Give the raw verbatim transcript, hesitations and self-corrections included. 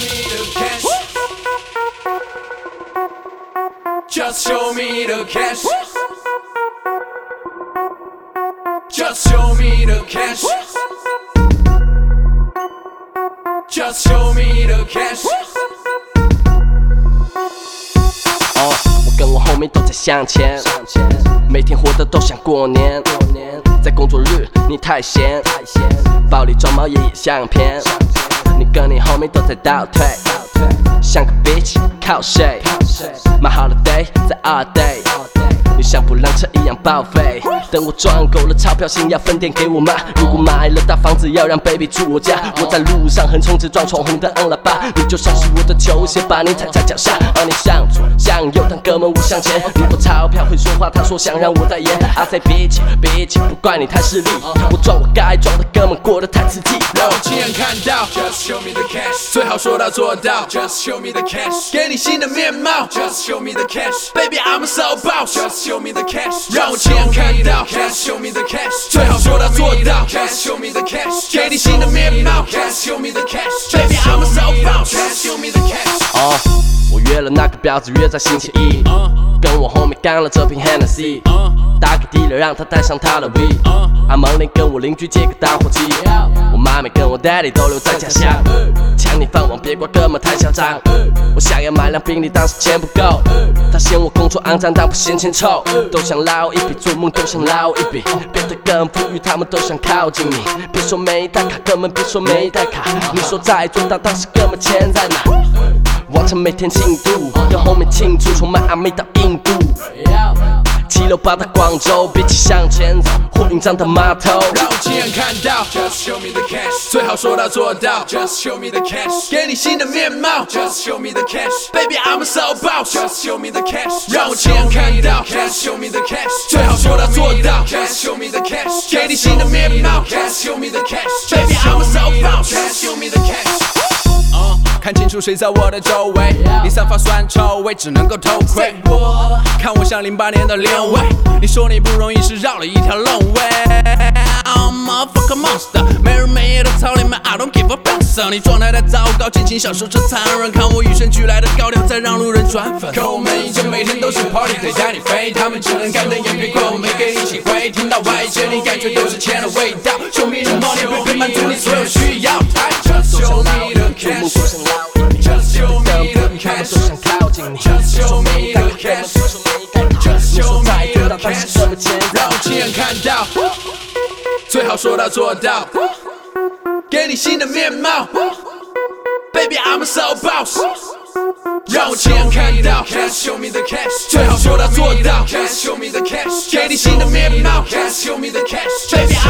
Just show me the cash. Just show me the cash. Just show me the cash. 哦，我跟我后面都在向前，每天活得都像过年。在工作日你太闲，暴力装猫也也相骗。你跟你后面都在倒退，像个 bitch 靠谁 ？My holiday 在 all day， 你像不辆车一样报废。等我赚够了钞票，心要分点给我妈。如果买了大房子，要让 baby 住我家。我在路上横冲直撞，闯红灯按喇叭，你就像是我的球鞋，把你踩在脚下。而你向左向右，但哥们我向前。如果钞票会说话，他说想让我代言。I say bitch bitch， 不怪你太势利，我撞我该撞的哥们过得太刺激。 让我亲眼看到 ，Just show me the cash， 最好说到做到 ，Just show me the cash， 给你新的面貌 ，Just show me the cash，Baby I'm so boss，Just show me the cash， 让我亲眼看到 ，Just show me the cash， 最好说到做到 ，Just show me the cash， 给你新的面貌 ，Just show me the cash，Baby I'm so boss，Just show me the cash。 哦，我约了那个婊子约在星期一，跟我后面干了这瓶 Hennessy， 打给 dealer 让他带上他的 V， 阿蒙林跟我邻居借个打火机，我妈咪跟我 daddy 都留在家乡，抢你饭碗别怪哥们太嚣张，我想要买辆宾利，但是钱不够，他嫌我工作肮脏，但不嫌钱臭，都想捞一笔，做梦都想捞一笔，变得更富裕，他们都想靠近你，别说没带卡，哥们别说没带卡，你说再做大，但是哥们钱在哪？完成每天进度，跟后面庆祝，从迈阿密到印度，七楼八到广州，别急向前走，货运站到码头。 让我亲眼看到 ，Just show me the cash， 最好说到做到 ，Just show me the cash， 给你新的面貌 ，Just show me the cash，Baby I'm so boss，Just show me the cash， 让我亲眼看到 ，Just show me the cash， 最好说到做到 ，Just show me the cash， 给你新的面貌 ，Just show me the cash，Baby I'm so boss，Just show me the cash。看清楚谁在我的周围，你散发酸臭味，只能够偷窥。看我像零八年的连伟，你说你不容易是绕了一条long way。I'm a fucking monster， 没日没夜的操练 ，I don't give a fuck。你状态太糟糕，尽情享受这残忍。看我与生俱来的高调，再让路人转粉。可我们以前每天都是 party， 得带你飞，他们只能干瞪眼皮，怪我没给你机会。听到外界，你感觉都是钱的味道。Show me the money， 可以满足你所有需要。Just show me the cash。Just show me the cash， Just show me the cash，Just show me the cash， 让我亲眼看到，最好说到做到，给你新的面貌 ，Baby I'm so boss， 让我亲眼看到 ，Just show me the cash， 最好说到做到 ，Just show me the cash， 给你新的面貌 ，Just show me the cash，Baby